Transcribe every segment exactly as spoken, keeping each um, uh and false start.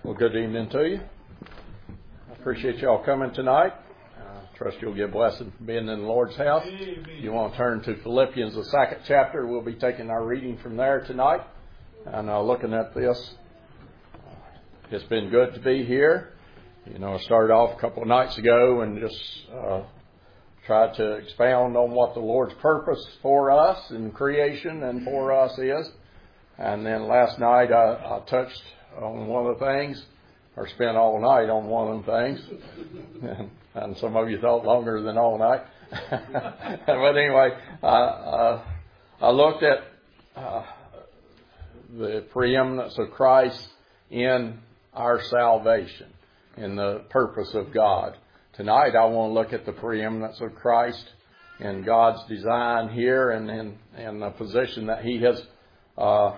Well, good evening to you. I appreciate y'all coming tonight. I trust you'll get blessed from being in the Lord's house. Amen. You want to turn to Philippians, the second chapter. We'll be taking our reading from there tonight. And uh, looking at this, it's been good to be here. You know, I started off a couple of nights ago and just uh, tried to expound on what the Lord's purpose for us in creation and for us is. And then last night I, I touched on one of the things, or spent all night on one of them things. and, and some of you thought longer than all night. But anyway, I, uh, I looked at uh, the preeminence of Christ in our salvation, in the purpose of God. Tonight I want to look at the preeminence of Christ in God's design here and in, in the position that He has uh,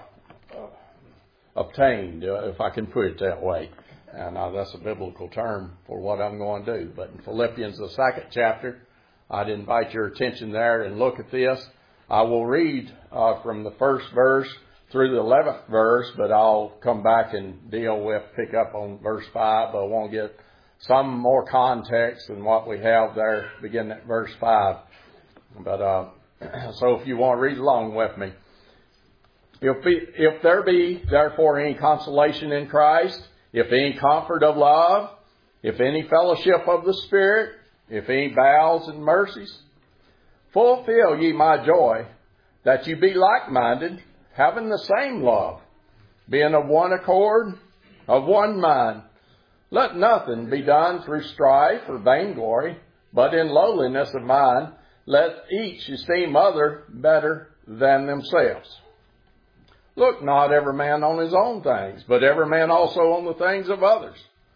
obtained, uh, if I can put it that way. And uh, that's a biblical term for what I'm going to do. But in Philippians, the second chapter, I'd invite your attention there and look at this. I will read uh, from the first verse through the eleventh verse, but I'll come back and deal with, pick up on verse five. But I want to get some more context than what we have there, beginning at verse five. But uh, so if you want to read along with me. If, be, if there be, therefore, any consolation in Christ, if any comfort of love, if any fellowship of the Spirit, if any bowels and mercies, fulfill ye my joy, that you be like-minded, having the same love, being of one accord, of one mind. Let nothing be done through strife or vainglory, but in lowliness of mind, let each esteem other better than themselves. Look not every man on his own things, but every man also on the things of others.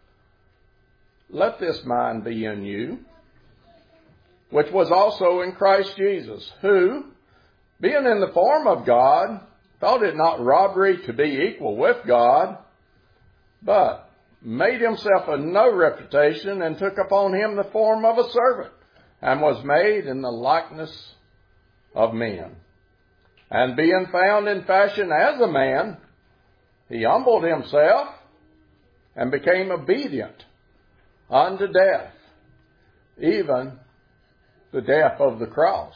Let this mind be in you, which was also in Christ Jesus, who, being in the form of God, thought it not robbery to be equal with God, but made himself of no reputation, and took upon him the form of a servant, and was made in the likeness of men. And being found in fashion as a man, he humbled himself and became obedient unto death, even the death of the cross.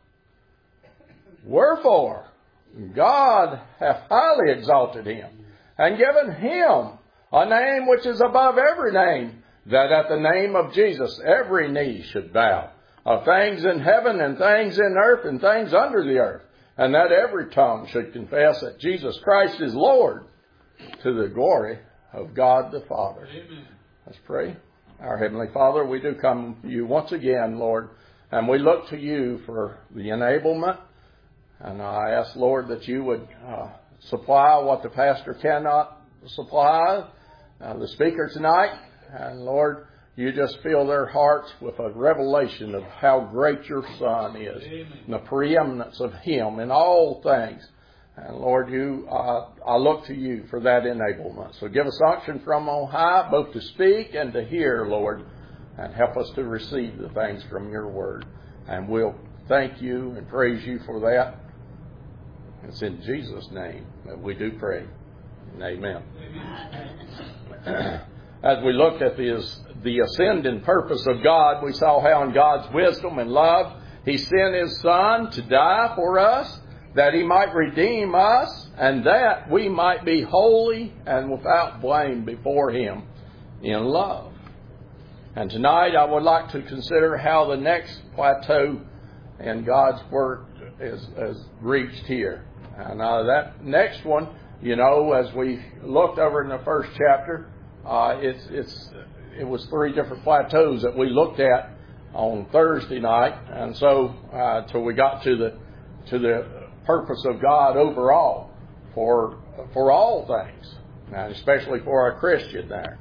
Wherefore, God hath highly exalted him, and given him a name which is above every name, that at the name of Jesus every knee should bow, of things in heaven and things in earth and things under the earth, and that every tongue should confess that Jesus Christ is Lord, to the glory of God the Father. Amen. Let's pray. Our Heavenly Father, we do come to you once again, Lord, and we look to you for the enablement. And I ask, Lord, that you would uh, supply what the pastor cannot supply, uh, the speaker tonight. And Lord, you just fill their hearts with a revelation of how great your Son is. Amen. And the preeminence of Him in all things. And Lord, you, uh, I look to you for that enablement. So give us unction from on high, both to speak and to hear, Lord. And help us to receive the things from your word. And we'll thank you and praise you for that. It's in Jesus' name that we do pray. And amen. Amen. As we looked at this, the ascending purpose of God, we saw how in God's wisdom and love, He sent His Son to die for us, that He might redeem us, and that we might be holy and without blame before Him in love. And tonight I would like to consider how the next plateau in God's work is, is reached here. And uh, that next one, you know, as we looked over in the first chapter, Uh, it's it's it was three different plateaus that we looked at on Thursday night, and so uh, till we got to the to the purpose of God overall for for all things, and especially for a Christian there.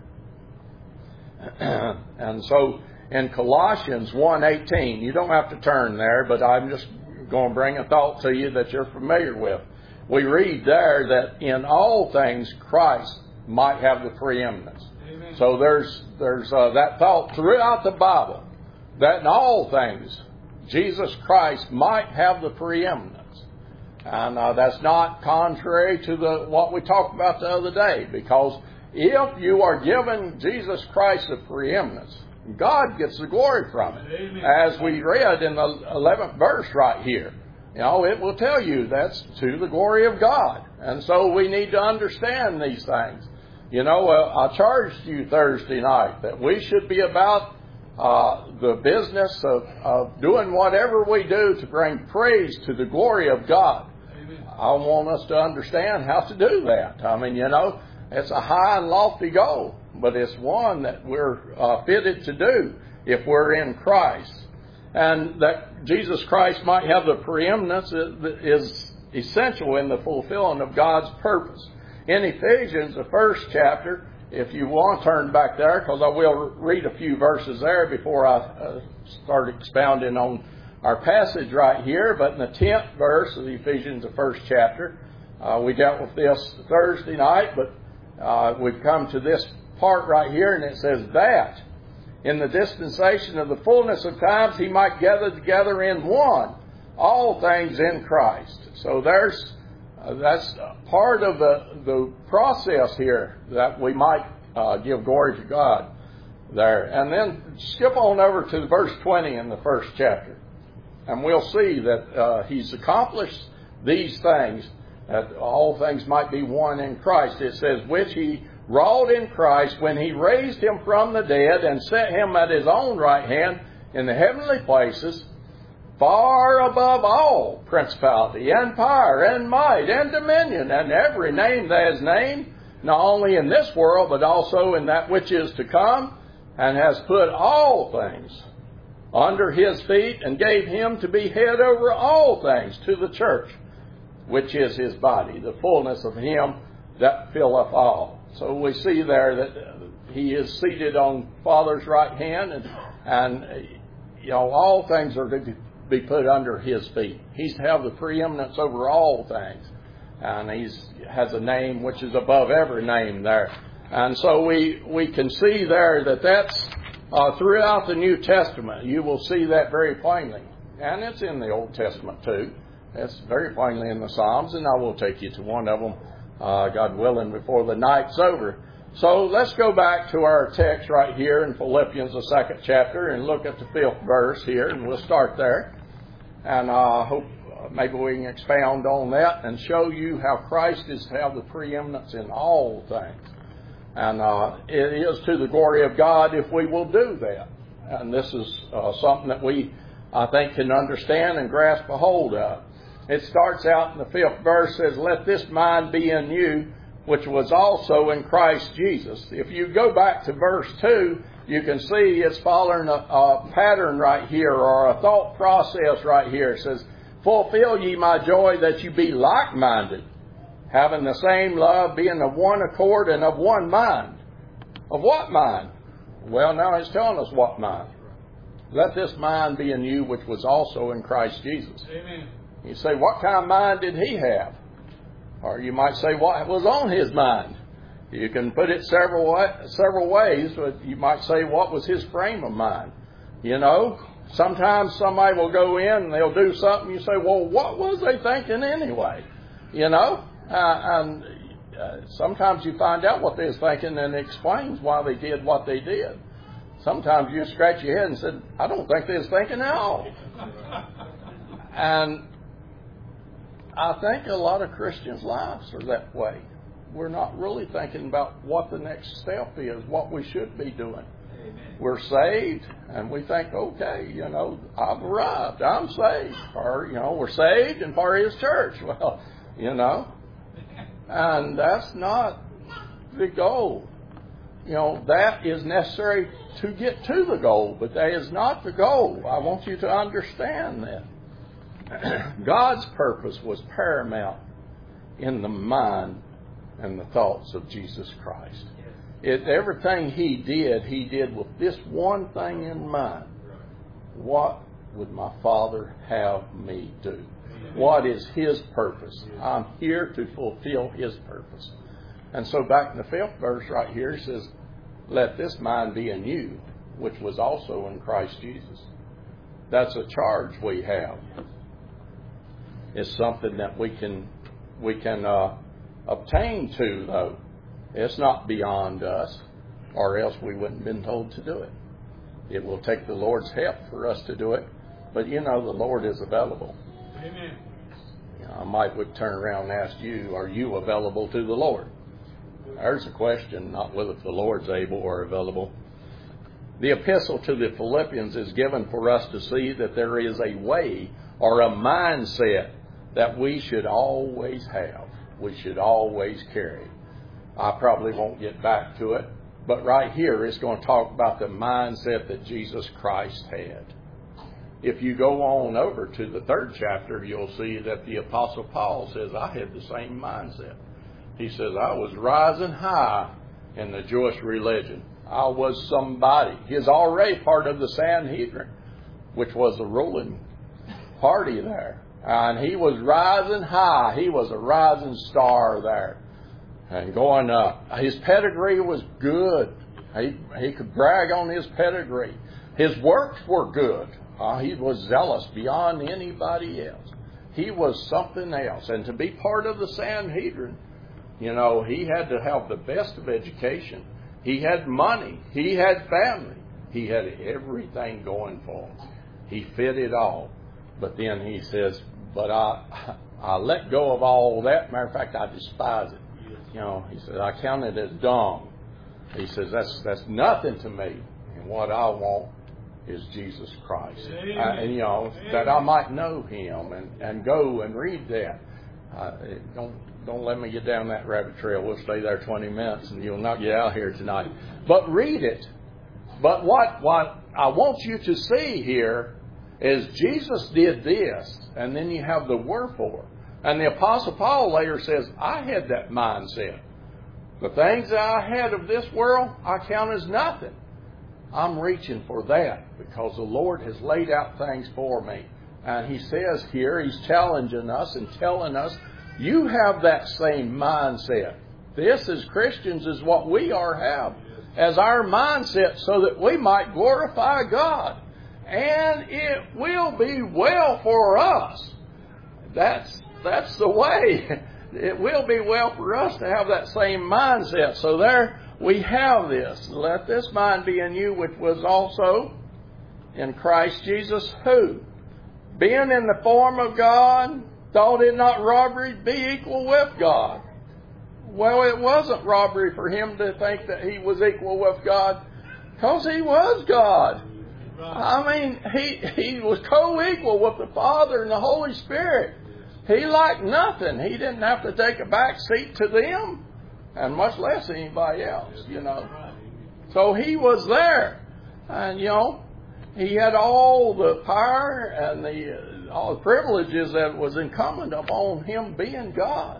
And so in Colossians one eighteen, you don't have to turn there, but I'm just going to bring a thought to you that you're familiar with. We read there that in all things Christ might have the preeminence. Amen. So there's there's uh, that thought throughout the Bible that in all things Jesus Christ might have the preeminence. And uh, that's not contrary to the what we talked about the other day, because if you are giving Jesus Christ the preeminence, God gets the glory from it. Amen. As we read in the eleventh verse right here. You know, it will tell you that's to the glory of God. And so we need to understand these things. You know, uh, I charged you Thursday night that we should be about uh, the business of, of doing whatever we do to bring praise to the glory of God. Amen. I want us to understand how to do that. I mean, you know, it's a high and lofty goal, but it's one that we're uh, fitted to do if we're in Christ. And that Jesus Christ might have the preeminence is essential in the fulfilling of God's purpose. In Ephesians, the first chapter, if you want to turn back there, because I will read a few verses there before I uh, start expounding on our passage right here. But in the tenth verse of Ephesians, the first chapter, uh, we dealt with this Thursday night, but uh, we've come to this part right here, and it says that in the dispensation of the fullness of times, he might gather together in one all things in Christ. So there's uh, that's part of the, the process here, that we might uh, give glory to God there. And then skip on over to verse twenty in the first chapter. And we'll see that uh, he's accomplished these things, that all things might be one in Christ. It says, which he wrought in Christ when he raised him from the dead and set him at his own right hand in the heavenly places, far above all principality and power and might and dominion and every name that is named, not only in this world but also in that which is to come, and has put all things under his feet and gave him to be head over all things to the church, which is his body, the fullness of him that filleth all. So we see there that he is seated on Father's right hand, and, and you know, all things are to be put under his feet. He's to have the preeminence over all things, and he has a name which is above every name there. And so we, we can see there that that's uh, throughout the New Testament. You will see that very plainly. And it's in the Old Testament too. It's very plainly in the Psalms, and I will take you to one of them, uh, God willing, before the night's over. So let's go back to our text right here in Philippians, the second chapter, and look at the fifth verse here, and we'll start there. And I uh, hope uh, maybe we can expound on that and show you how Christ is to have the preeminence in all things. And uh, it is to the glory of God if we will do that. And this is uh, something that we, I think, can understand and grasp a hold of. It starts out in the fifth verse, says, let this mind be in you, which was also in Christ Jesus. If you go back to verse two, you can see it's following a, a pattern right here, or a thought process right here. It says, fulfill ye my joy that you be like-minded, having the same love, being of one accord and of one mind. Of what mind? Well, now it's telling us what mind. Let this mind be in you, which was also in Christ Jesus. Amen. You say, what kind of mind did he have? Or you might say, what was on his mind? You can put it several way, several ways, but you might say, what was his frame of mind? You know, sometimes somebody will go in and they'll do something. You say, well, what was they thinking anyway? You know, uh, and uh, sometimes you find out what they was thinking, and it explains why they did what they did. Sometimes you scratch your head and said, I don't think they was thinking at all. And I think a lot of Christians' lives are that way. We're not really thinking about what the next step is, what we should be doing. Amen. We're saved, and we think, okay, you know, I've arrived, I'm saved. Or, you know, we're saved and part of his church. Well, you know, and that's not the goal. You know, that is necessary to get to the goal, but that is not the goal. I want you to understand that. God's purpose was paramount in the mind and the thoughts of Jesus Christ. It, everything he did, he did with this one thing in mind. What would my Father have me do? What is his purpose? I'm here to fulfill his purpose. And so back in the fifth verse right here, it says, let this mind be in you, which was also in Christ Jesus. That's a charge we have. It's something that we can we can uh, obtain to, though. It's not beyond us, or else we wouldn't have been told to do it. It will take the Lord's help for us to do it. But you know, the Lord is available. Amen. You know, I might would turn around and ask you, are you available to the Lord? There's a question, not whether the Lord's able or available. The epistle to the Philippians is given for us to see that there is a way or a mindset that we should always have. We should always carry. I probably won't get back to it, but right here it's going to talk about the mindset that Jesus Christ had. If you go on over to the third chapter, you'll see that the Apostle Paul says, I had the same mindset. He says, I was rising high in the Jewish religion. I was somebody. He's already part of the Sanhedrin, which was the ruling party there. And he was rising high. He was a rising star there and going up. His pedigree was good. He, he could brag on his pedigree. His works were good. Uh, he was zealous beyond anybody else. He was something else. And to be part of the Sanhedrin, you know, he had to have the best of education. He had money. He had family. He had everything going for him. He fit it all. But then he says, but I I let go of all that. Matter of fact, I despise it. You know, he says, I count it as dung. He says, that's that's nothing to me. And what I want is Jesus Christ. I, and, you know, Amen. That I might know Him and, and go and read that. Uh, don't don't let me get down that rabbit trail. We'll stay there twenty minutes and you'll not get out here tonight. But read it. But what, what I want you to see here is Jesus did this, and then you have the wherefore. And the Apostle Paul later says, I had that mindset. The things that I had of this world, I count as nothing. I'm reaching for that because the Lord has laid out things for me. And He says here, He's challenging us and telling us, you have that same mindset. This as Christians is what we are have as our mindset so that we might glorify God. And it will be well for us. That's that's the way. It will be well for us to have that same mindset. So there we have this. Let this mind be in you, which was also in Christ Jesus, who, being in the form of God, thought it not robbery to be equal with God. Well, it wasn't robbery for Him to think that He was equal with God, because He was God. I mean, He He was co-equal with the Father and the Holy Spirit. He lacked nothing. He didn't have to take a back seat to them, and much less anybody else, you know. So He was there. And, you know, He had all the power and the all the privileges that was incumbent upon Him being God.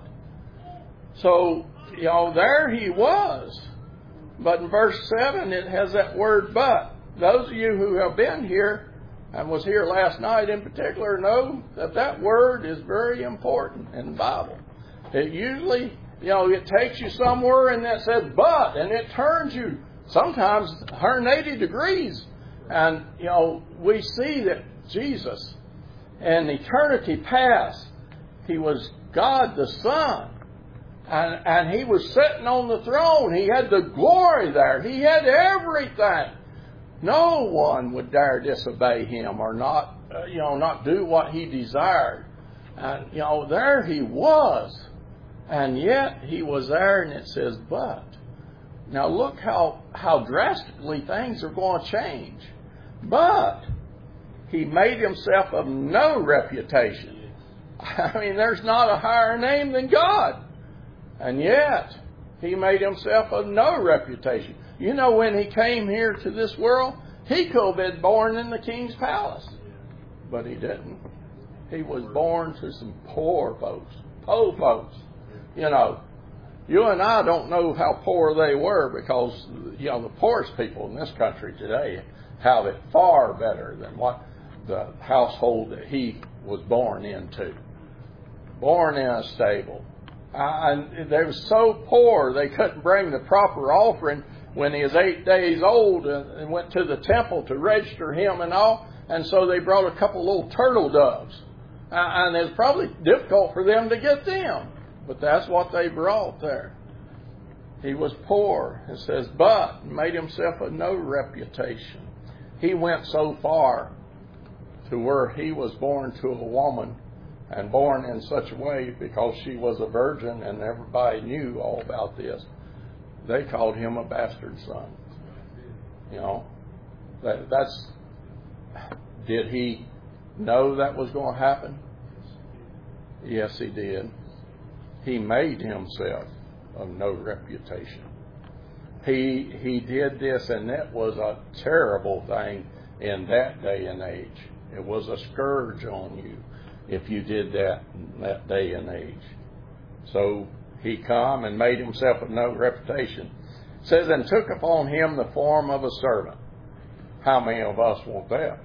So, you know, there He was. But in verse seven, it has that word but. Those of you who have been here and was here last night in particular know that that word is very important in the Bible. It usually, you know, it takes you somewhere and that says but, and it turns you sometimes one hundred eighty degrees. And, you know, we see that Jesus in eternity past, He was God the Son. And, and He was sitting on the throne. He had the glory there. He had everything. No one would dare disobey Him or not, uh, you know, not do what He desired. And, you know, there He was. And yet He was there, and it says, but. Now look how, how drastically things are going to change. But He made Himself of no reputation. I mean, there's not a higher name than God. And yet, He made Himself of no reputation. You know, when He came here to this world, He could have been born in the king's palace. But He didn't. He was born to some poor folks. Poor folks. You know, you and I don't know how poor they were because, you know, the poorest people in this country today have it far better than what the household that He was born into. Born in a stable. And they were so poor they couldn't bring the proper offering when he was eight days old and went to the temple to register him and all. And so they brought a couple little turtle doves. And it was probably difficult for them to get them. But that's what they brought there. He was poor. It says, but made himself of no reputation. He went so far to where he was born to a woman, and born in such a way because she was a virgin and everybody knew all about this. They called him a bastard son. You know, that, that's, did he know that was going to happen? Yes, he did. He made himself of no reputation. He he did this, and that was a terrible thing in that day and age. It was a scourge on you if you did that in that day and age. So he come and made himself of no reputation. It says, and took upon him the form of a servant. How many of us want that?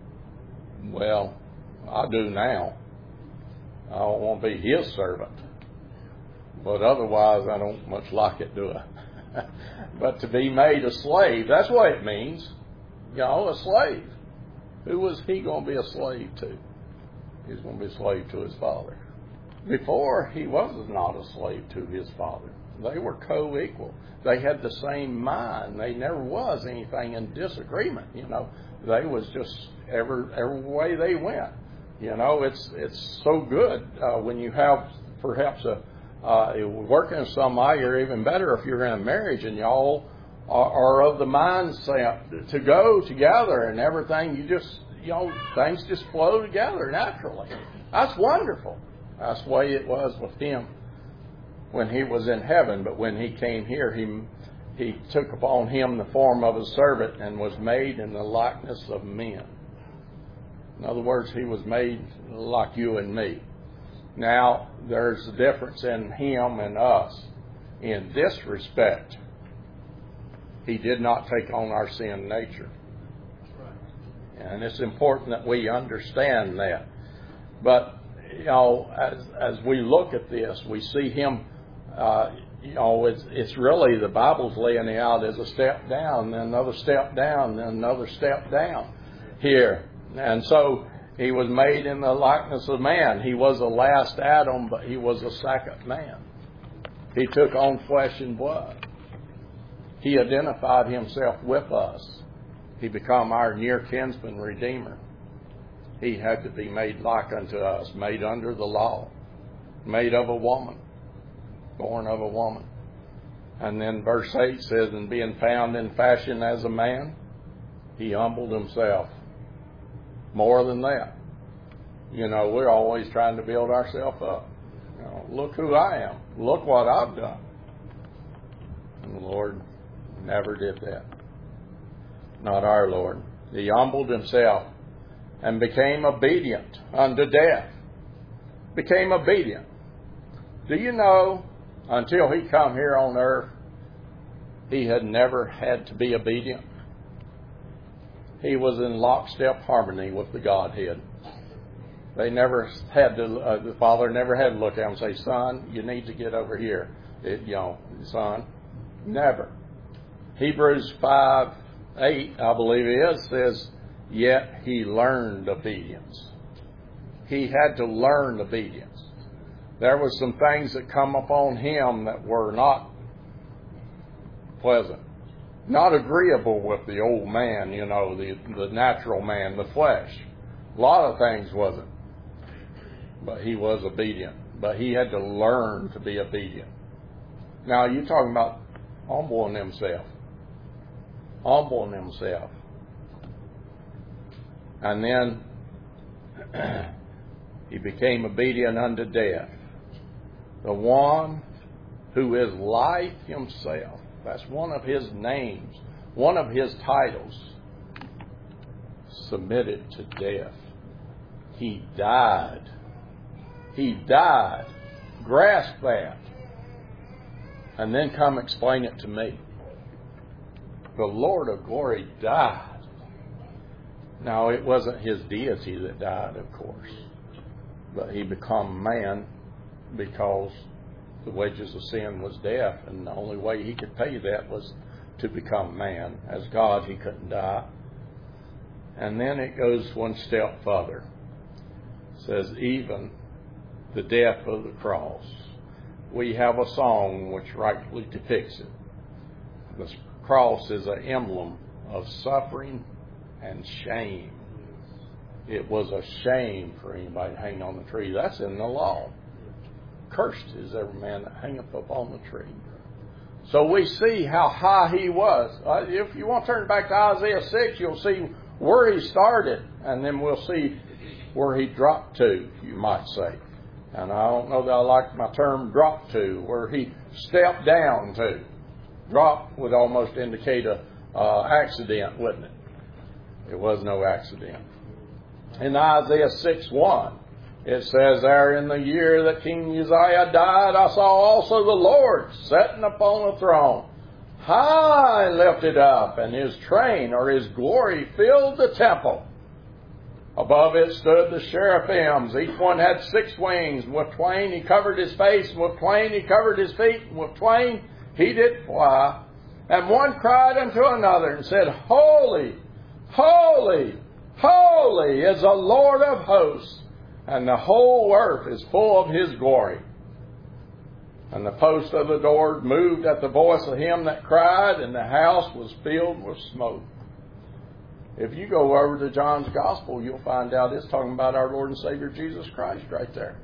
Well, I do now. I don't want to be his servant. But otherwise, I don't much like it, do I? But to be made a slave, that's what it means. You know, a slave. Who was he going to be a slave to? He was going to be a slave to his father. Before, he was not a slave to his father. They were co-equal. They had the same mind. They never was anything in disagreement. You know, they was just every every way they went. You know, it's it's so good uh, when you have perhaps a uh, working with somebody, or even better if you're in a marriage and y'all are, are of the mindset to go together and everything. You just, you know, things just flow together naturally. That's wonderful. That's the way it was with him when he was in heaven. But when he came here, he he took upon him the form of a servant and was made in the likeness of men. In other words, he was made like you and me. Now, there's a difference in him and us. In this respect, he did not take on our sin nature. And it's important that we understand that. But, you know, as as we look at this, we see him, uh, you know, it's, it's really, the Bible's laying it out as a step down, then another step down, then another step down here. And so he was made in the likeness of man. He was the last Adam, but he was the second man. He took on flesh and blood. He identified himself with us. He became our near kinsman redeemer. He had to be made like unto us, made under the law, made of a woman, born of a woman. And then verse eight says, and being found in fashion as a man, he humbled himself. More than that. You know, we're always trying to build ourselves up. You know, look who I am. Look what I've done. And the Lord never did that. Not our Lord. He humbled himself and became obedient unto death. Became obedient. Do you know, until he come here on earth, he had never had to be obedient? He was in lockstep harmony with the Godhead. They never had to, uh, the Father never had to look at him and say, son, you need to get over here. It, you know, son, never. Hebrews five eight, I believe it is, says, yet he learned obedience. He had to learn obedience. There were some things that come upon him that were not pleasant. Not agreeable with the old man, you know, the, the natural man, the flesh. A lot of things wasn't. But he was obedient. But he had to learn to be obedient. Now, you're talking about humbling himself. Humbling himself. And then he became obedient unto death. The one who is life himself. That's one of his names, one of his titles. Submitted to death. He died. He died. Grasp that. And then come explain it to me. The Lord of glory died. Now, it wasn't his deity that died, of course. But he became man because the wages of sin was death, and the only way he could pay that was to become man. As God, he couldn't die. And then it goes one step further. It says, even the death of the cross. we have a song which rightly depicts it. The cross is an emblem of suffering and shame. It was a shame for anybody to hang on the tree. That's in the law. Cursed is every man that hangeth upon the tree. So we see how high he was. Uh, if you want to turn back to Isaiah six, you'll see where he started, and then we'll see where he dropped to, you might say. And I don't know that I like my term drop to, where he stepped down to. Drop would almost indicate a uh, accident, wouldn't it? It was no accident. In Isaiah six one, it says there, in the year that King Uzziah died, I saw also the Lord sitting upon a throne, high lifted up, and his train, or his glory, filled the temple. Above it stood the seraphims. Each one had six wings. With twain he covered his face, and with twain he covered his feet, and with twain he did fly. And one cried unto another and said, Holy, holy, holy is the Lord of hosts, and the whole earth is full of his glory. And the post of the door moved at the voice of him that cried, and the house was filled with smoke. If you go over to John's Gospel, you'll find out it's talking about our Lord and Savior Jesus Christ right there.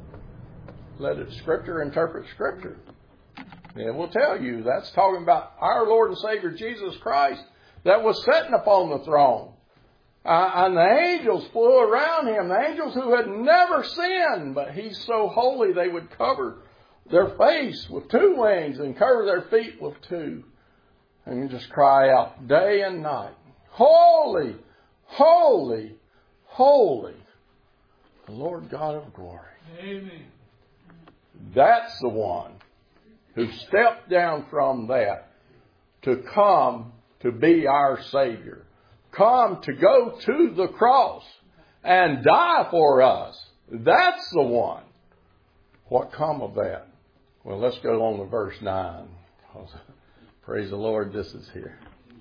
Let it Scripture interpret Scripture. It will tell you that's talking about our Lord and Savior Jesus Christ that was sitting upon the throne. Uh, and the angels flew around him. The angels who had never sinned, but he's so holy they would cover their face with two wings and cover their feet with two. And you just cry out day and night, Holy, holy, holy, the Lord God of glory. Amen. That's the one who stepped down from that to come to be our Savior. Come to go to the cross and die for us. That's the one. What come of that? Well, let's go on to verse nine. Praise the Lord, this is here.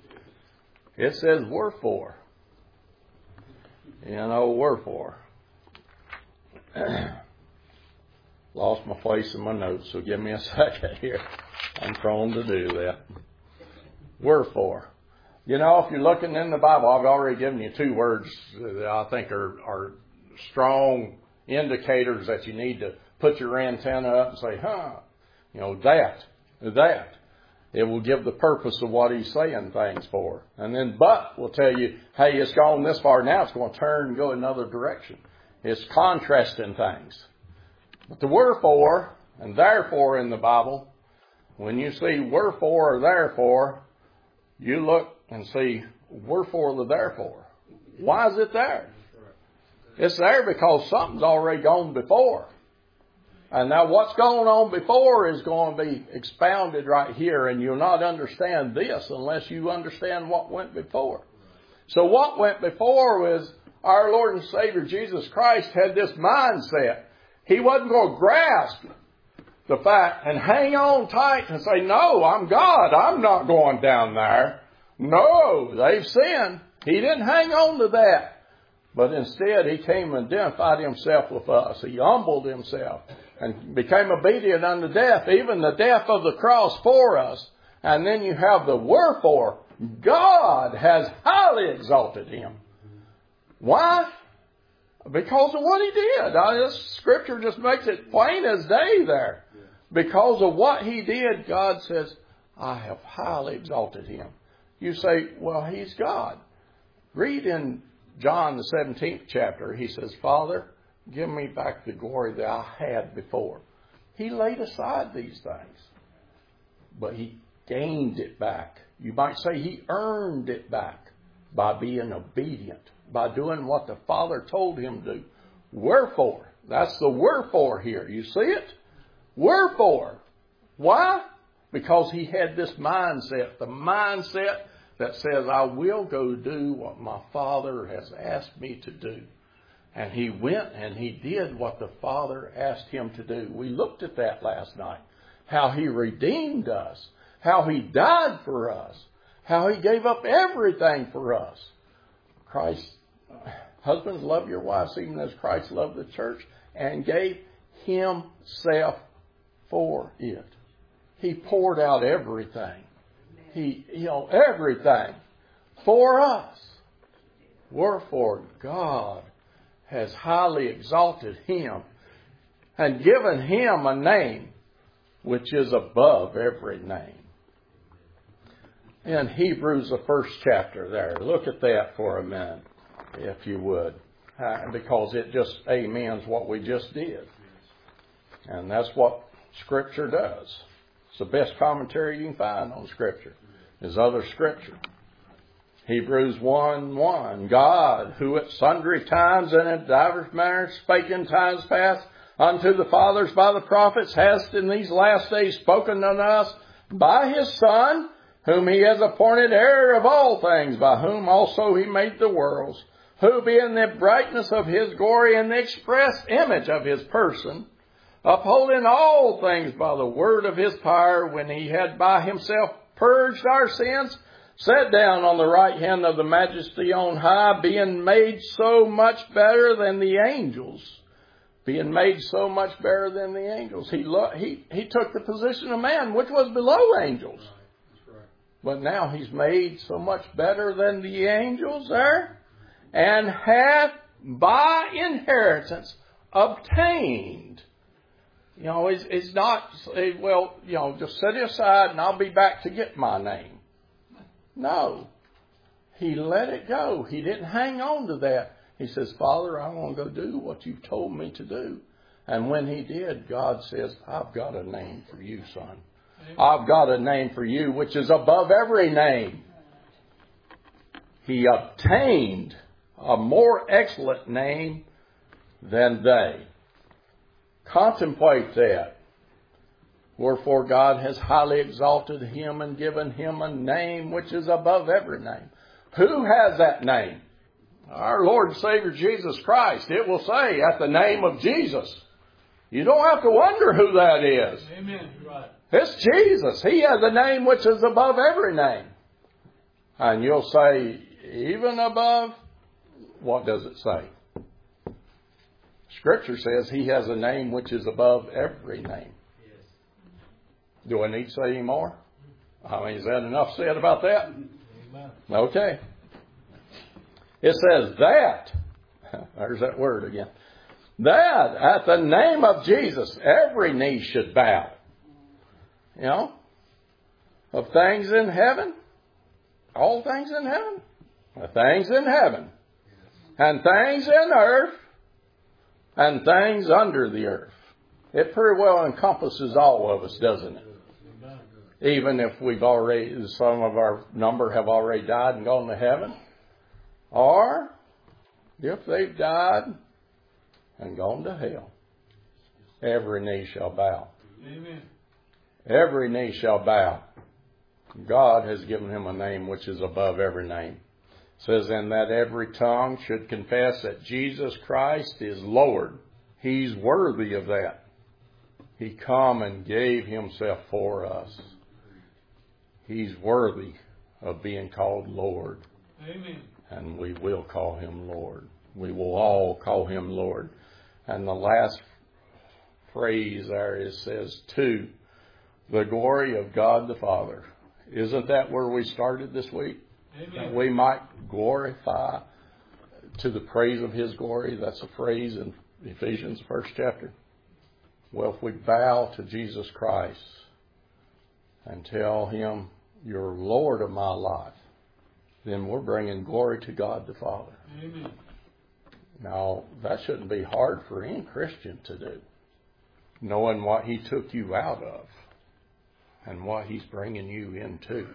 It says, wherefore. You know, wherefore. Lost my place in my notes, so give me a second here. I'm prone to do that. Wherefore. You know, if you're looking in the Bible, I've already given you two words that I think are, are strong indicators that you need to put your antenna up and say, huh, you know, that, that. It will give the purpose of what he's saying things for. And then but will tell you, hey, it's gone this far, now it's going to turn and go another direction. It's contrasting things. But the wherefore and therefore in the Bible, when you see wherefore or therefore, you look and see wherefore the therefore. Why is it there? It's there because something's already gone before. And now what's going on before is going to be expounded right here, and you'll not understand this unless you understand what went before. So what went before was our Lord and Savior Jesus Christ had this mindset. He wasn't going to grasp the fact and hang on tight and say, no, I'm God. I'm not going down there. No, they've sinned. He didn't hang on to that. But instead, he came and identified himself with us. He humbled himself and became obedient unto death, even the death of the cross for us. And then you have the wherefore. God has highly exalted him. Why? Because of what he did. Now, this scripture just makes it plain as day there. Because of what he did, God says, I have highly exalted him. You say, well, he's God. Read in John, the seventeenth chapter, he says, Father, give me back the glory that I had before. He laid aside these things, but he gained it back. You might say he earned it back by being obedient, by doing what the Father told him to do. Wherefore, that's the wherefore here. You see it? Wherefore. Why? Because he had this mindset, the mindset that says, I will go do what my Father has asked me to do. And he went and he did what the Father asked him to do. We looked at that last night. How he redeemed us. How he died for us. How he gave up everything for us. Christ, husbands, love your wives even as Christ loved the church and gave himself for it. He poured out everything. He, you know, everything for us. Wherefore God has highly exalted Him and given Him a name which is above every name. In Hebrews, the first chapter there, look at that for a minute, if you would, uh, because it just amens what we just did. And that's what Scripture does. It's the best commentary you can find on Scripture, is other Scripture. Hebrews one one, God, who at sundry times and in divers manners spake in times past unto the fathers by the prophets, hast in these last days spoken unto us by His Son, whom He has appointed heir of all things, by whom also He made the worlds, who being the brightness of His glory and the express image of His person, upholding all things by the word of His power, when He had by Himself purged our sins, sat down on the right hand of the Majesty on high, being made so much better than the angels. Being made so much better than the angels. He lo- he he took the position of man, which was below angels. That's right. But now He's made so much better than the angels there, and hath by inheritance obtained. You know, it's, it's not, well, you know, just set it aside and I'll be back to get my name. No. He let it go. He didn't hang on to that. He says, Father, I want to go do what you've told me to do. And when He did, God says, I've got a name for you, son. I've got a name for you which is above every name. He obtained a more excellent name than they. Contemplate that. Wherefore God has highly exalted Him and given Him a name which is above every name. Who has that name? Our Lord and Savior Jesus Christ. It will say, at the name of Jesus. You don't have to wonder who that is. Amen. Right. It's Jesus. He has a name which is above every name. And you'll say, even above? What does it say? Scripture says He has a name which is above every name. Yes. Do I need to say any more? I mean, is that enough said about that? Amen. Okay. It says that, there's that word again, that at the name of Jesus, every knee should bow. You know, of things in heaven, all things in heaven, the things in heaven, and things in earth, and things under the earth. It pretty well encompasses all of us, doesn't it? Even if we've already, some of our number have already died and gone to heaven. Or if they've died and gone to hell. Every knee shall bow. Amen. Every knee shall bow. God has given Him a name which is above every name. It says, and that every tongue should confess that Jesus Christ is Lord. He's worthy of that. He come and gave Himself for us. He's worthy of being called Lord. Amen. And we will call Him Lord. We will all call Him Lord. And the last phrase there, it says, to the glory of God the Father. Isn't that where we started this week? Amen. That we might glorify to the praise of His glory. That's a phrase in Ephesians first chapter. Well, if we bow to Jesus Christ and tell Him, you're Lord of my life, then we're bringing glory to God the Father. Amen. Now, that shouldn't be hard for any Christian to do, knowing what He took you out of and what He's bringing you into.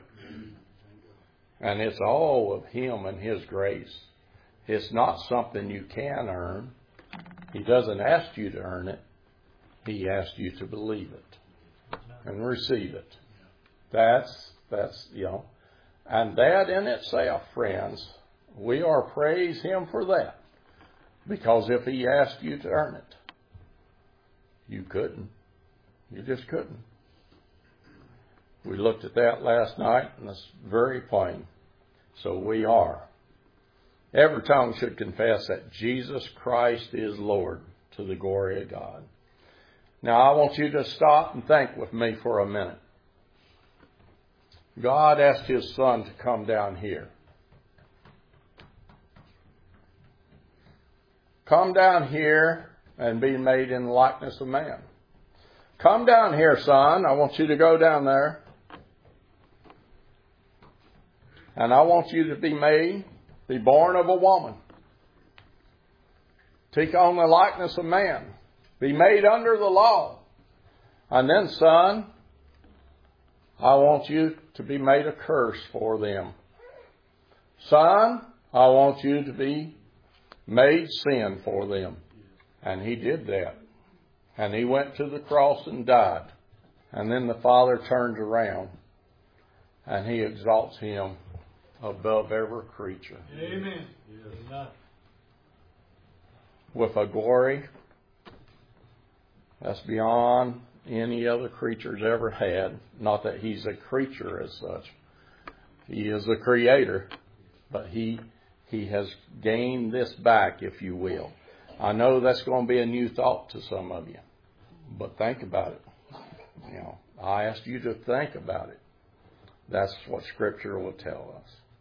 And it's all of Him and His grace. It's not something you can earn. He doesn't ask you to earn it. He asks you to believe it and receive it. That's, that's, you know, and that in itself, friends, we are praise Him for that. Because if He asked you to earn it, you couldn't. You just couldn't. We looked at that last night, and it's very plain. So we are. Every tongue should confess that Jesus Christ is Lord, to the glory of God. Now I want you to stop and think with me for a minute. God asked His Son to come down here. Come down here and be made in the likeness of man. Come down here, son. I want you to go down there. And I want you to be made, be born of a woman. Take on the likeness of man. Be made under the law. And then, son, I want you to be made a curse for them. Son, I want you to be made sin for them. And He did that. And He went to the cross and died. And then the Father turns around and He exalts Him above every creature. Amen. With a glory that's beyond any other creature's ever had. Not that He's a creature as such. He is the Creator. But He He has gained this back, if you will. I know that's going to be a new thought to some of you. But think about it. You know, I asked you to think about it. That's what Scripture will tell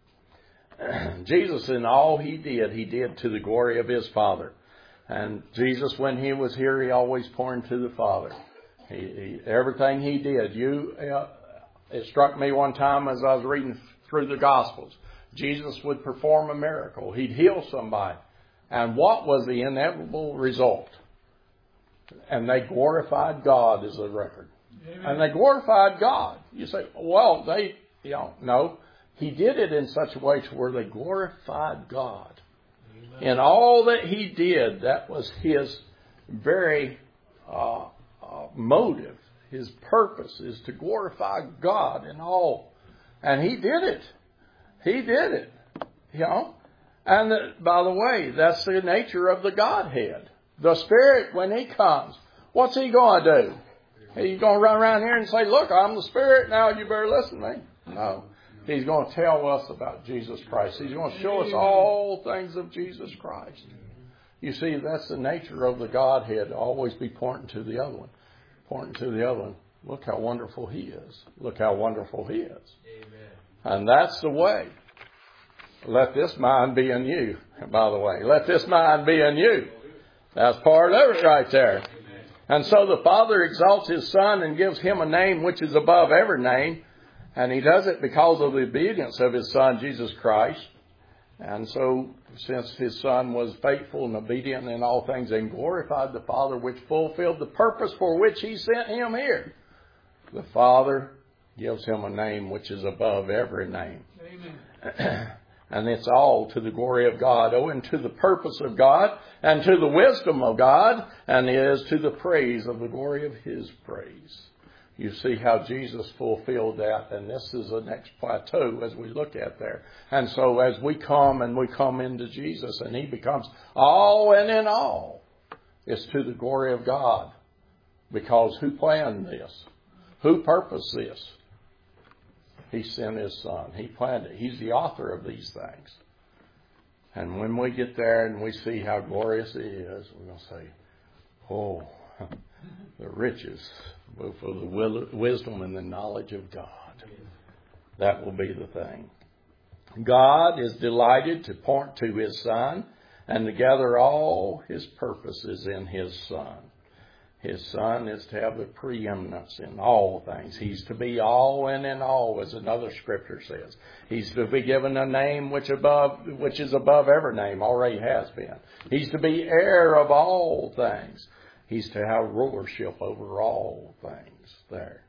us. Jesus, in all He did, He did to the glory of His Father. And Jesus, when He was here, He always pointed to the Father. He, he, everything He did. You, uh, it struck me one time as I was reading through the Gospels. Jesus would perform a miracle. He'd heal somebody. And what was the inevitable result? And they glorified God as a record. Amen. And they glorified God. You say, well, they, you know, no. He did it in such a way to where they glorified God. Amen. In all that He did, that was His very uh, uh, motive. His purpose is to glorify God in all. And He did it. He did it. You know. And the, by the way, that's the nature of the Godhead. The Spirit, when He comes, what's He going to do? He's going to run around here and say, look, I'm the Spirit, now you better listen to me. No. He's going to tell us about Jesus Christ. He's going to show us all things of Jesus Christ. You see, that's the nature of the Godhead, to always be pointing to the other one. Pointing to the other one. Look how wonderful He is. Look how wonderful He is. Amen. And that's the way. Let this mind be in you, by the way. Let this mind be in you. That's part of it right there. And so the Father exalts His Son and gives Him a name which is above every name. And He does it because of the obedience of His Son, Jesus Christ. And so, since His Son was faithful and obedient in all things and glorified the Father, which fulfilled the purpose for which He sent Him here, the Father gives Him a name which is above every name. Amen. And it's all to the glory of God, owing to the purpose of God and to the wisdom of God, and is to the praise of the glory of His praise. You see how Jesus fulfilled that, and this is the next plateau as we look at there. And so as we come and we come into Jesus and He becomes all and in all, it's to the glory of God. Because who planned this? Who purposed this? He sent His Son. He planned it. He's the author of these things. And when we get there and we see how glorious He is, we're going to say, oh, the riches, both of the wisdom and the knowledge of God. That will be the thing. God is delighted to point to His Son and to gather all His purposes in His Son. His Son is to have the preeminence in all things. He's to be all and in all, as another scripture says. He's to be given a name which above, which is above every name, already has been. He's to be heir of all things. He's to have rulership over all things there.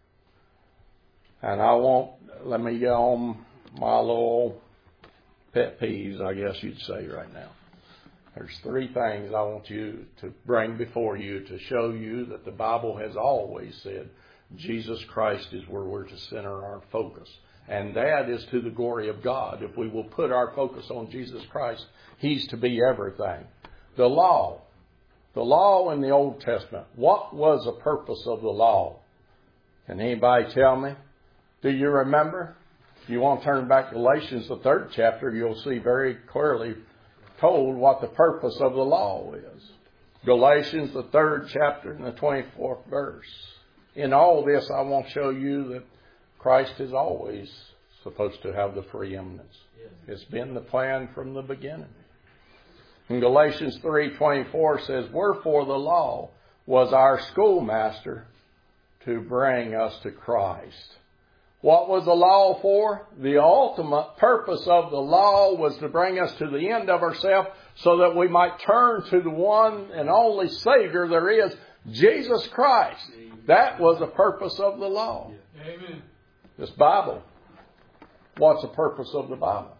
And I won't, let me get on my little pet peeves, I guess you'd say right now. There's three things I want you to bring before you to show you that the Bible has always said Jesus Christ is where we're to center our focus. And that is to the glory of God. If we will put our focus on Jesus Christ, He's to be everything. The law. The law in the Old Testament. What was the purpose of the law? Can anybody tell me? Do you remember? If you want to turn back to Galatians, the third chapter, you'll see very clearly told what the purpose of the law is. Galatians, the third chapter and the twenty-fourth verse. In all this, I want to show you that Christ is always supposed to have the preeminence. It's been the plan from the beginning. In Galatians three twenty-four says, wherefore the law was our schoolmaster to bring us to Christ. What was the law for? The ultimate purpose of the law was to bring us to the end of ourselves so that we might turn to the one and only Savior there is, Jesus Christ. That was the purpose of the law. Amen. This Bible. What's the purpose of the Bible?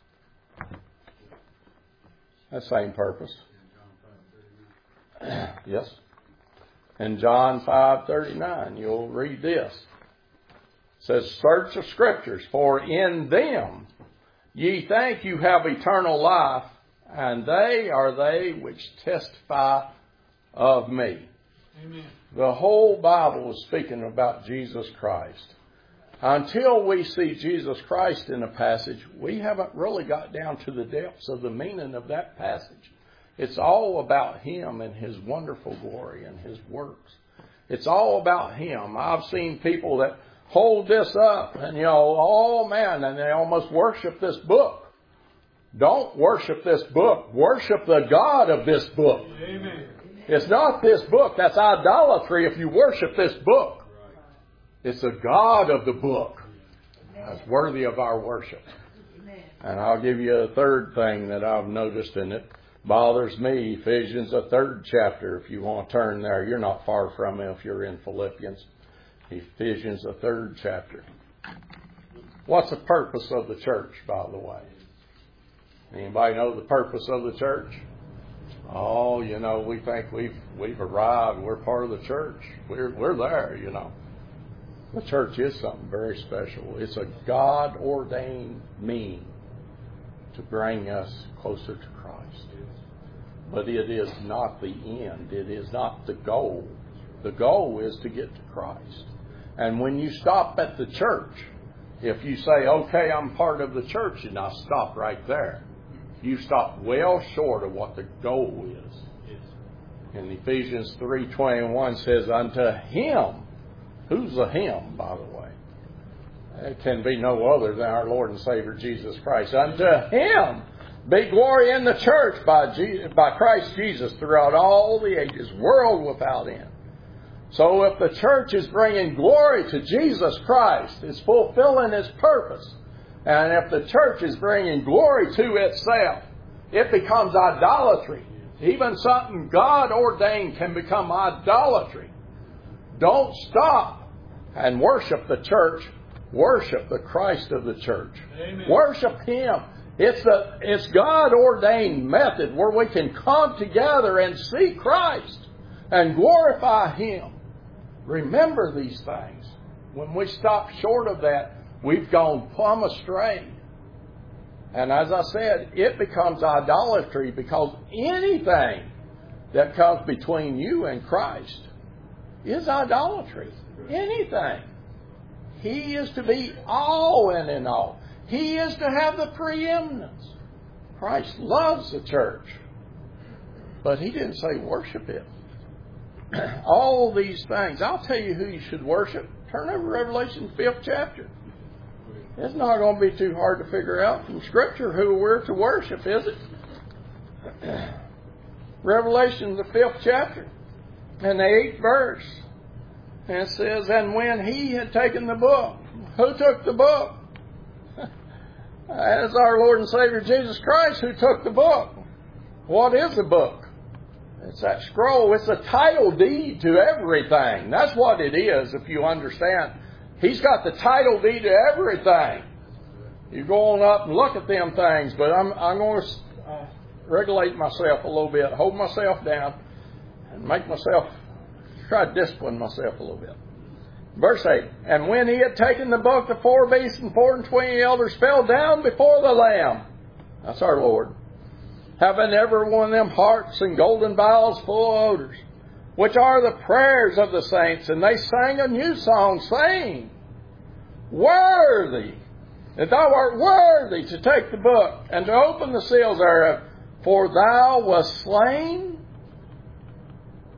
That same purpose. Yes. In John five thirty-nine, you'll read this. It says, search the Scriptures, for in them ye think you have eternal life, and they are they which testify of me. Amen. The whole Bible is speaking about Jesus Christ. Until we see Jesus Christ in a passage, we haven't really got down to the depths of the meaning of that passage. It's all about Him and His wonderful glory and His works. It's all about Him. I've seen people that hold this up and, you know, oh man, and they almost worship this book. Don't worship this book. Worship the God of this book. Amen. It's not this book. That's idolatry if you worship this book. It's the God of the book that's worthy of our worship. And I'll give you a third thing that I've noticed in it. Bothers me. Ephesians, the third chapter. If you want to turn there, you're not far from it if you're in Philippians. Ephesians, the third chapter. What's the purpose of the church, by the way? Anybody know the purpose of the church? Oh, you know, we think we've we've arrived. We're part of the church. We're we're there, you know. The church is something very special. It's a God-ordained means to bring us closer to Christ. But it is not the end. It is not the goal. The goal is to get to Christ. And when you stop at the church, if you say, okay, I'm part of the church, and I stop right there, you stop well short of what the goal is. And Ephesians three twenty-one says, unto Him. Who's the Him, by the way? It can be no other than our Lord and Savior Jesus Christ. Unto Him be glory in the church by, Jesus, by Christ Jesus throughout all the ages, world without end. So if the church is bringing glory to Jesus Christ, it's fulfilling His purpose. And if the church is bringing glory to itself, it becomes idolatry. Even something God ordained can become idolatry. Don't stop and worship the church. Worship the Christ of the church. Amen. Worship Him. It's the it's God ordained method where we can come together and see Christ and glorify Him. Remember these things. When we stop short of that, we've gone plumb astray. And as I said, it becomes idolatry because anything that comes between you and Christ is idolatry. Anything. He is to be all and in all. He is to have the preeminence. Christ loves the church. But He didn't say worship it. All these things. I'll tell you who you should worship. Turn over to Revelation fifth chapter. It's not going to be too hard to figure out from Scripture who we're to worship, is it? Revelation, the fifth chapter, and the eighth verse. And it says, and when He had taken the book, who took the book? That is our Lord and Savior Jesus Christ who took the book. What is the book? It's that scroll. It's a title deed to everything. That's what it is, if you understand. He's got the title deed to everything. You go on up and look at them things, but I'm, I'm going to uh, regulate myself a little bit, hold myself down, and make myself, try to discipline myself a little bit. Verse eight, and when He had taken the book, the four beasts and four and twenty elders fell down before the Lamb. That's our Lord. Having every one of them harps and golden vials full of odors, which are the prayers of the saints. And they sang a new song, saying, worthy, that Thou art worthy to take the book and to open the seals thereof. For Thou wast slain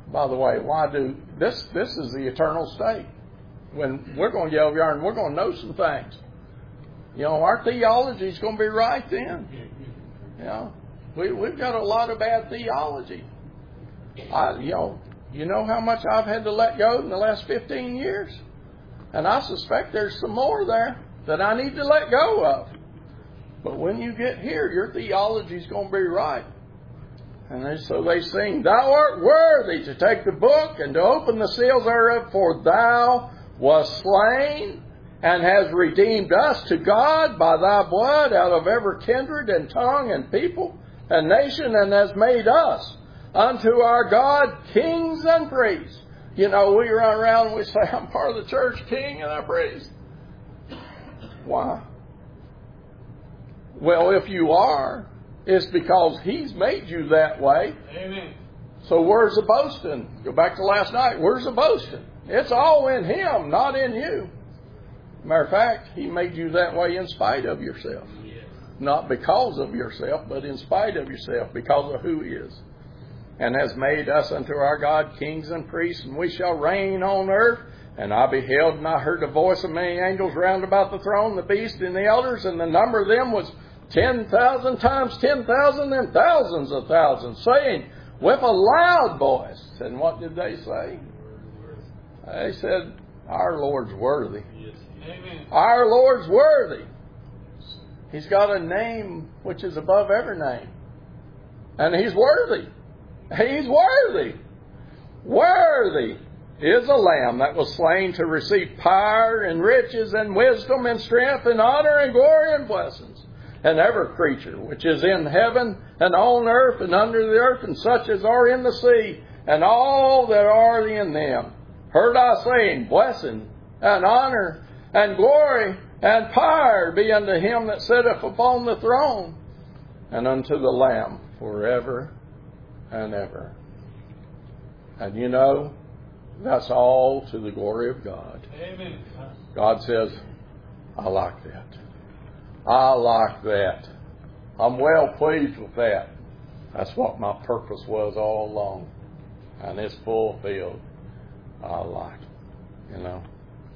By the way, why do this? This is the eternal state. When we're going to get over here and we're going to know some things. You know, our theology is going to be right then. You know, we we've got a lot of bad theology. I, you know, you know how much I've had to let go in the last fifteen years, and I suspect there's some more there that I need to let go of. But when you get here, your theology is going to be right. And they, so they sing, "Thou art worthy to take the book and to open the seals thereof, for thou wast slain and hast redeemed us to God by thy blood out of every kindred and tongue and people and nation, and hast made us unto our God kings and priests." You know, we run around and we say, "I'm part of the church, king and a priest." Why? Well, if you are, it's because He's made you that way. Amen. So where's the boasting? Go back to last night. Where's the boasting? It's all in Him, not in you. Matter of fact, He made you that way in spite of yourself. Yes. Not because of yourself, but in spite of yourself, because of who He is. "And has made us unto our God kings and priests, and we shall reign on earth. And I beheld, and I heard the voice of many angels round about the throne, the beast, and the elders, and the number of them was ten thousand times ten thousand, and thousands of thousands, saying with a loud voice." And what did they say? They said, "Our Lord's worthy." Amen. Our Lord's worthy. He's got a name which is above every name. And He's worthy. He's worthy. Worthy is a Lamb that was slain to receive power and riches and wisdom and strength and honor and glory and blessings. And every creature which is in heaven and on earth and under the earth, and such as are in the sea, and all that are in them, heard I saying, "Blessing and honor and glory and power be unto Him that sitteth upon the throne, and unto the Lamb forever and ever." And you know, that's all to the glory of God. Amen. God says, "I like that. I like that. I'm well pleased with that." That's what my purpose was all along. And it's fulfilled. I like it. You know,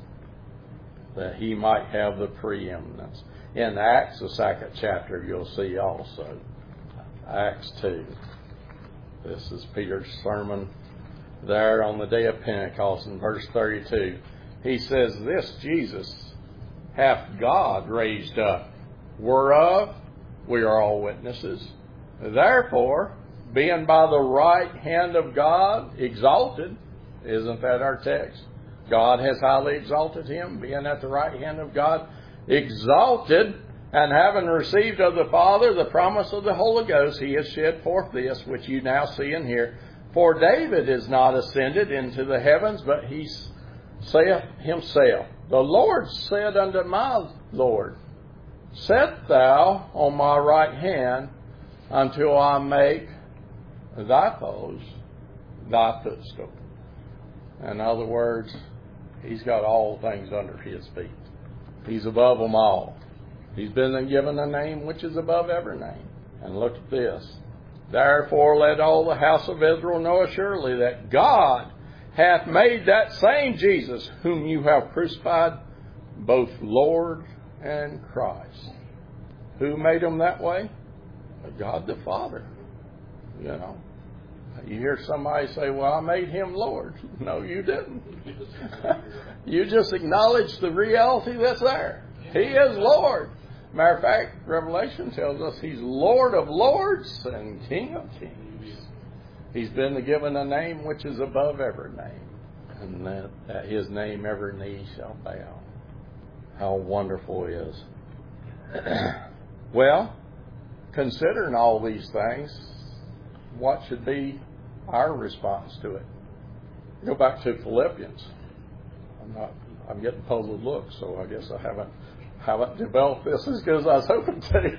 that He might have the preeminence. In Acts, the second chapter, you'll see also. Acts two. This is Peter's sermon there on the day of Pentecost in verse thirty-two. He says, "This Jesus hath God raised up, whereof we are all witnesses. Therefore, being by the right hand of God exalted," isn't that our text? God has highly exalted Him, being at the right hand of God exalted, "and having received of the Father the promise of the Holy Ghost, He has shed forth this, which you now see and hear. For David is not ascended into the heavens, but he saith himself, The Lord said unto my Lord, Set thou on my right hand until I make thy foes thy footstool." In other words, He's got all things under His feet. He's above them all. He's been given a name which is above every name. And look at this. "Therefore let all the house of Israel know assuredly that God hath made that same Jesus whom you have crucified both Lord and Christ." Who made Him that way? God the Father. You know. You hear somebody say, "Well, I made Him Lord." No, you didn't. You just acknowledge the reality that's there. He is Lord. Matter of fact, Revelation tells us He's Lord of lords and King of kings. He's been given a name which is above every name, and that at His name every knee shall bow. How wonderful it is. Well, considering all these things, what should be our response to it? Go back to Philippians. I'm not. I'm getting puzzled looks, so I guess I haven't haven't developed this as good as I was hoping to.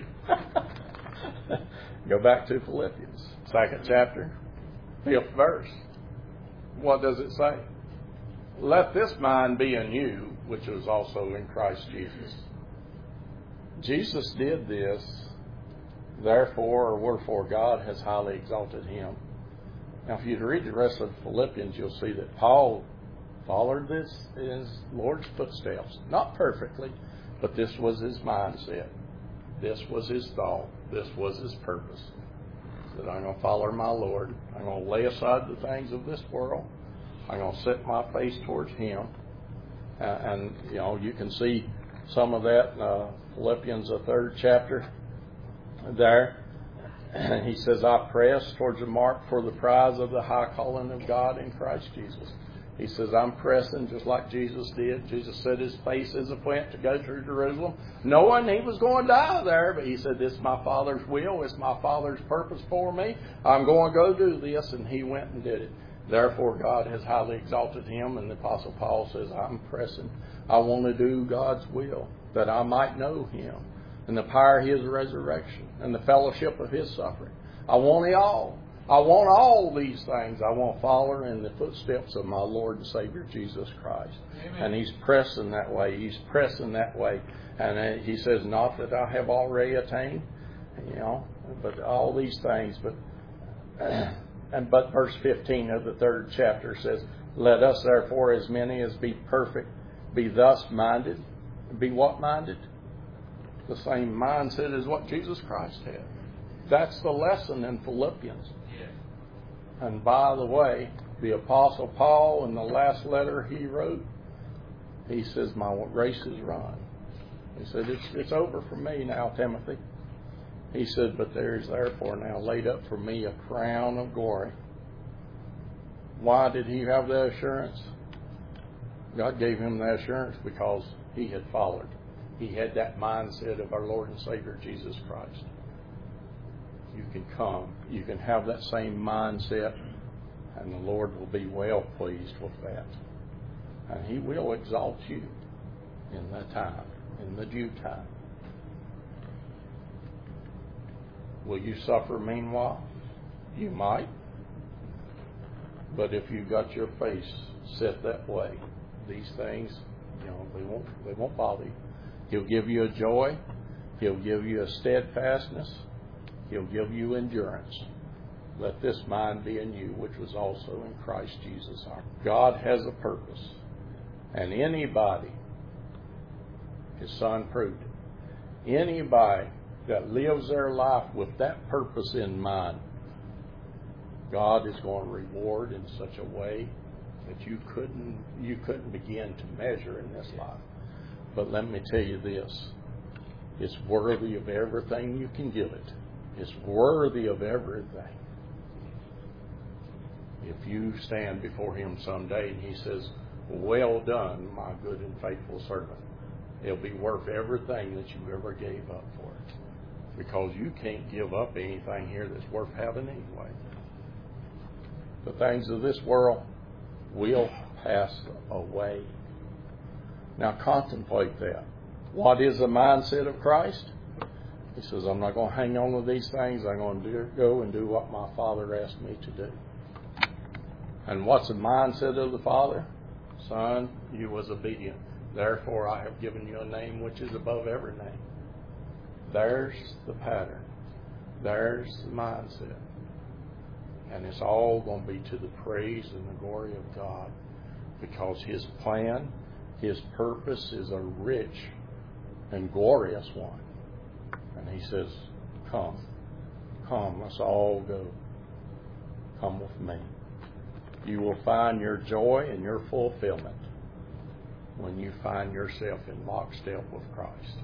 Go back to Philippians, second chapter, fifth verse. What does it say? "Let this mind be in you, which was also in Christ Jesus." Jesus did this, therefore or wherefore God has highly exalted Him. Now, if you read the rest of Philippians, you'll see that Paul followed this his Lord's footsteps. Not perfectly, but this was his mindset. This was his thought. This was his purpose. That I'm going to follow my Lord. I'm going to lay aside the things of this world. I'm going to set my face towards Him. Uh, and, you know, you can see some of that in uh, Philippians, the third chapter there. He says, I press towards the mark for the prize of the high calling of God in Christ Jesus. He says, I'm pressing just like Jesus did. Jesus set his face as a flint to go through Jerusalem, knowing he was going to die there. But he said, this is my Father's will. It's my Father's purpose for me. I'm going to go do this. And he went and did it. Therefore, God has highly exalted him. And the Apostle Paul says, I'm pressing. I want to do God's will, that I might know Him and the power of His resurrection and the fellowship of His suffering. I want it all. I want all these things. I want to follow in the footsteps of my Lord and Savior Jesus Christ. Amen. And he's pressing that way. He's pressing that way. And he says, not that I have already attained, you know, but all these things. But and but verse fifteen of the third chapter says, let us therefore, as many as be perfect, be thus minded. Be what minded? The same mindset as what Jesus Christ had. That's the lesson in Philippians. And by the way, the Apostle Paul, in the last letter he wrote, he says, my race is run. He said, it's, it's over for me now, Timothy. He said, but there is therefore now laid up for me a crown of glory. Why did he have that assurance? God gave him that assurance because he had followed. He had that mindset of our Lord and Savior Jesus Christ. You can come. You can have that same mindset, and the Lord will be well pleased with that. And He will exalt you in the time, in the due time. Will you suffer meanwhile? You might. But if you've got your face set that way, these things, you know, they won't, they won't bother you. He'll give you a joy. He'll give you a steadfastness. He'll give you endurance. Let this mind be in you, which was also in Christ Jesus. God has a purpose. And anybody, His Son proved it, anybody that lives their life with that purpose in mind, God is going to reward in such a way that you couldn't, you couldn't begin to measure in this life. But let me tell you this, it's worthy of everything you can give it. It's worthy of everything. If you stand before Him someday and He says, well done, my good and faithful servant, it'll be worth everything that you ever gave up for it. Because you can't give up anything here that's worth having anyway. The things of this world will pass away. Now contemplate that. What is the mindset of Christ? He says, I'm not going to hang on to these things. I'm going to do, go and do what my Father asked me to do. And what's the mindset of the Father? Son, you was obedient. Therefore, I have given you a name which is above every name. There's the pattern. There's the mindset. And it's all going to be to the praise and the glory of God. Because His plan, His purpose is a rich and glorious one. And He says, come, come, let's all go. Come with me. You will find your joy and your fulfillment when you find yourself in lockstep with Christ.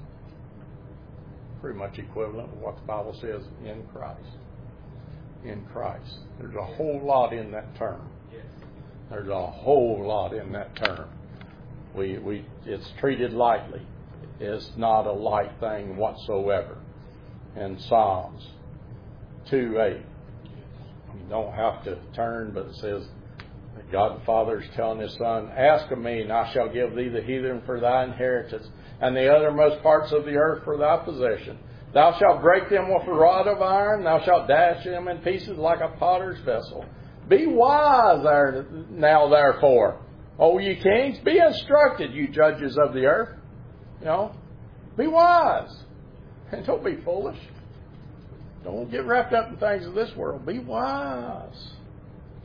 Pretty much equivalent to what the Bible says, in Christ. In Christ. There's a whole lot in that term. There's a whole lot in that term. We, we, it's treated lightly. It's not a light thing whatsoever. In Psalms two eight, you don't have to turn, but it says, God the Father is telling His Son, ask of me, and I shall give thee the heathen for thy inheritance, and the uttermost parts of the earth for thy possession. Thou shalt break them with a rod of iron, thou shalt dash them in pieces like a potter's vessel. Be wise there, now therefore, O ye kings, be instructed, you judges of the earth. You know, be wise. And don't be foolish. Don't get wrapped up in things of this world. Be wise.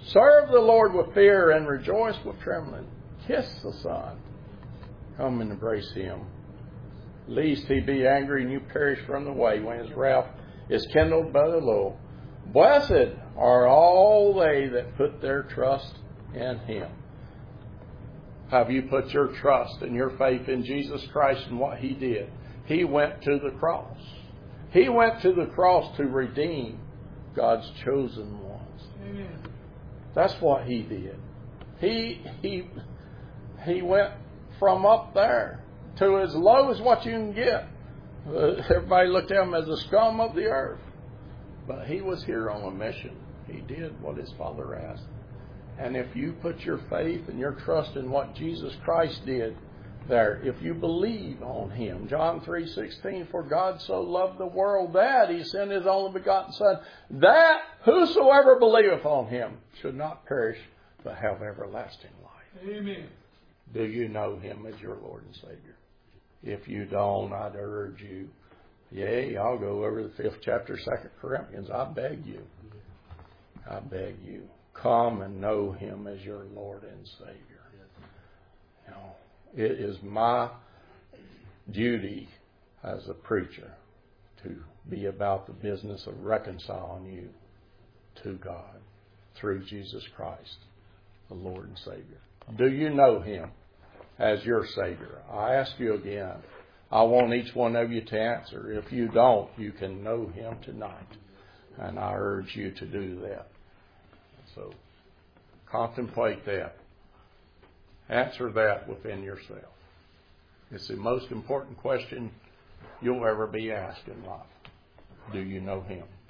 Serve the Lord with fear and rejoice with trembling. Kiss the Son. Come and embrace Him. Lest He be angry and you perish from the way when His wrath is kindled by the Lord. Blessed are all they that put their trust in Him. Have you put your trust and your faith in Jesus Christ and what He did? He went to the cross. He went to the cross to redeem God's chosen ones. Amen. That's what He did. He he he went from up there to as low as what you can get. Uh, everybody looked at Him as the scum of the earth. But He was here on a mission. He did what His Father asked. And if you put your faith and your trust in what Jesus Christ did there, if you believe on Him, John three sixteen, for God so loved the world that He sent His only begotten Son, that whosoever believeth on Him should not perish, but have everlasting life. Amen. Do you know Him as your Lord and Savior? If you don't, I'd urge you, yea, I'll go over the fifth chapter, Second Corinthians. I beg you. I beg you. Come and know Him as your Lord and Savior. You know, it is my duty as a preacher to be about the business of reconciling you to God through Jesus Christ, the Lord and Savior. Do you know Him as your Savior? I ask you again. I want each one of you to answer. If you don't, you can know Him tonight. And I urge you to do that. So, contemplate that. Answer that within yourself. It's the most important question you'll ever be asked in life. Do you know Him?